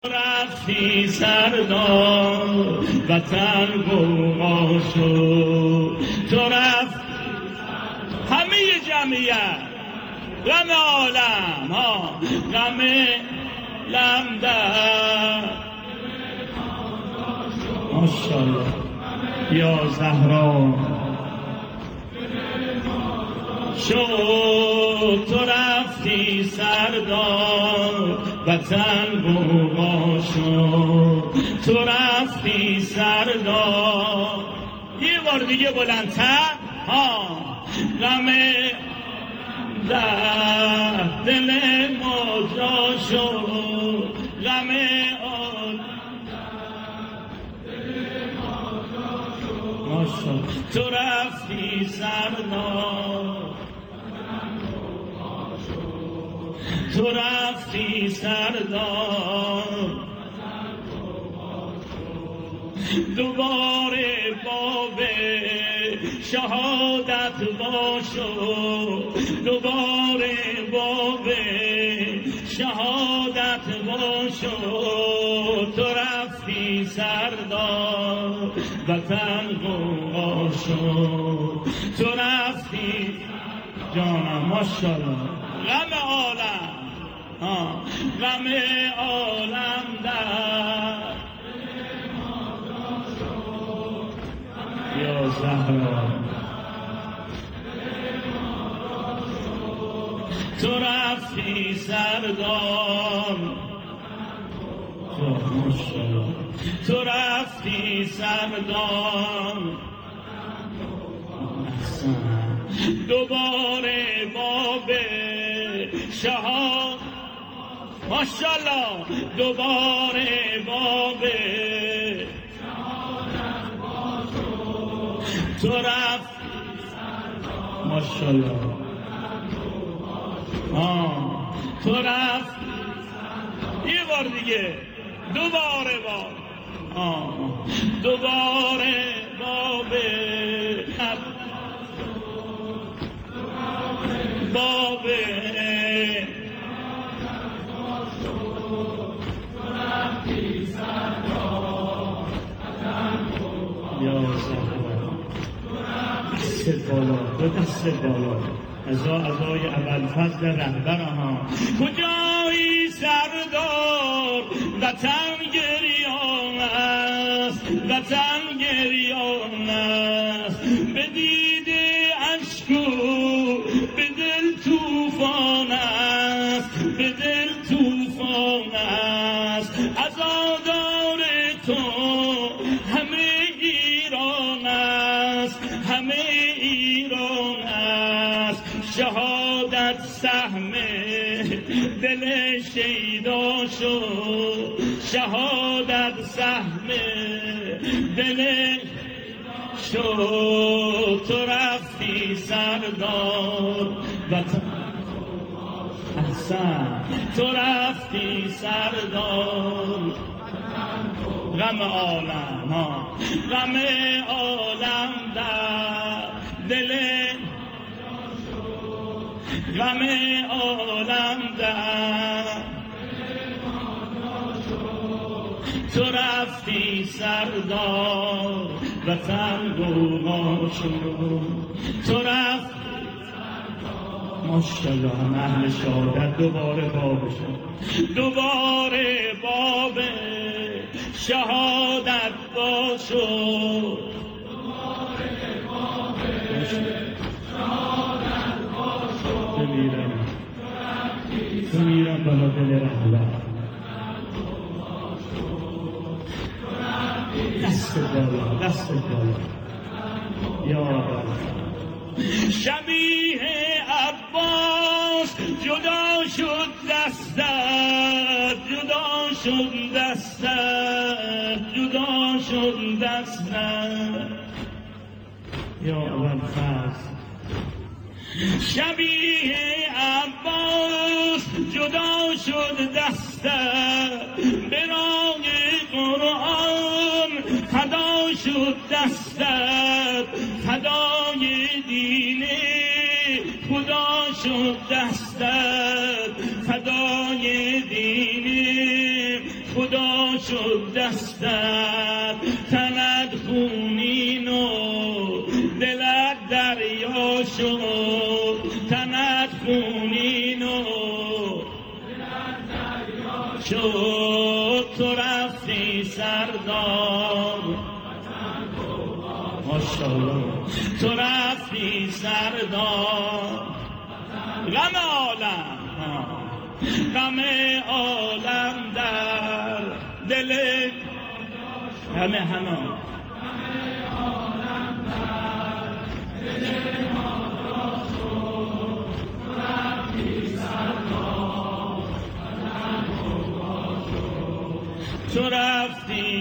رفتی سردار وطن غوغا شد، تو رفت همه جمعیت غم عالم ها، غم لمدر ماشاءالله یا زهرا شد، تو رفتی سردار وطن غوغا شد، تو رفتی سردار. یه بار دیگه بلندتر ها، غم در دل ما جا شد، غم آن ماشاءالله تو رفتی سردار، تو رفتی سردار، دوباره باب شهادت باشو، دوباره باب شهادت باشو، تو رفتی سردار وطن غوغا شد، تو رفتی جانم ماشاءالله غم عالم غم عالم در یا زهرا، تو رفتی سردار، تو رفتی سردار، دوباره باب شهاد ماشاءالله، دوباره باب تو رفتی ماشاءالله تو رفتی. یه بار دیگه دوباره دوباره باب باب یا زهرا دست بالا، دو دست بالا ازای ابوالفضل رهبر ها. کجایی سردار وطن گریان است، وطن گریان است، به دیده اشک و به دل توفان است، به دل توفان است، عزادار تو همه ایران است، همه ایران است، شهادت سهم دل شیدا شد، شهادت سهم دل شد، تو رفتی سردار وطن احسن، تو رفتی سردار غم عالم غم عالم در دل غم عالم در تو رفتی سردار وطن غوغا شد، تو رفتی ماشاءالله هم اهل شهادت دوباره بابشون، دوباره باب شهادت باشو، دوباره باب شهادت باشو، تو میرم بالا دل رهبر، دست بالا دست بالا یا رب. شبیه عباس جدا شد دستت، جدا شد دستت، جدا شد دستت یا ابوالفضل. شبیه عباس جدا شد دستت، به راه قرآن فدا شد دستت، فدای دین خدا شد دستت، فدای دین خدا شد دستت، تنت خونین و دلت دریا شد، تنت خونین و دلت دریا شد. تو رفتی سردار، ماشاءالله تو رفتی سردار، غم عالم غم عالم در دل همه تو رفتی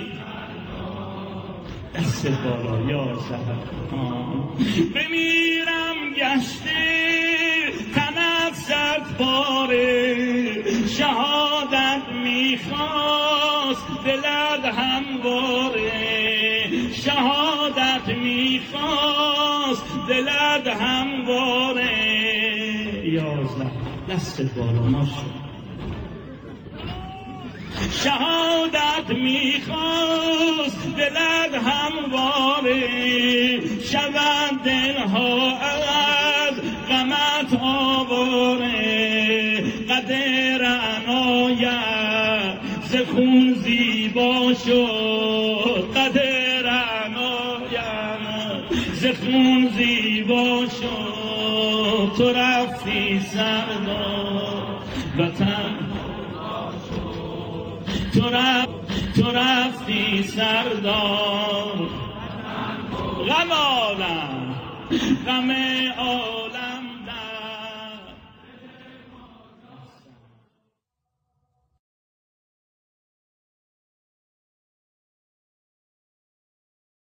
دست بالا یا سهر بمیرم گشته تنت صد باره، شهادت میخواست دلت همواره، شهادت میخواست دلت همواره. یازده دست بالا ماشا شهادت میخواست دلت همواره، شود دلها از غمت آواره، قدر عنایت ز خون زیبا شد، قدر عنایت ز خون زیبا شد. تو رفتی سردار وطن، تو رفتی سردار، غم عالم غم عالم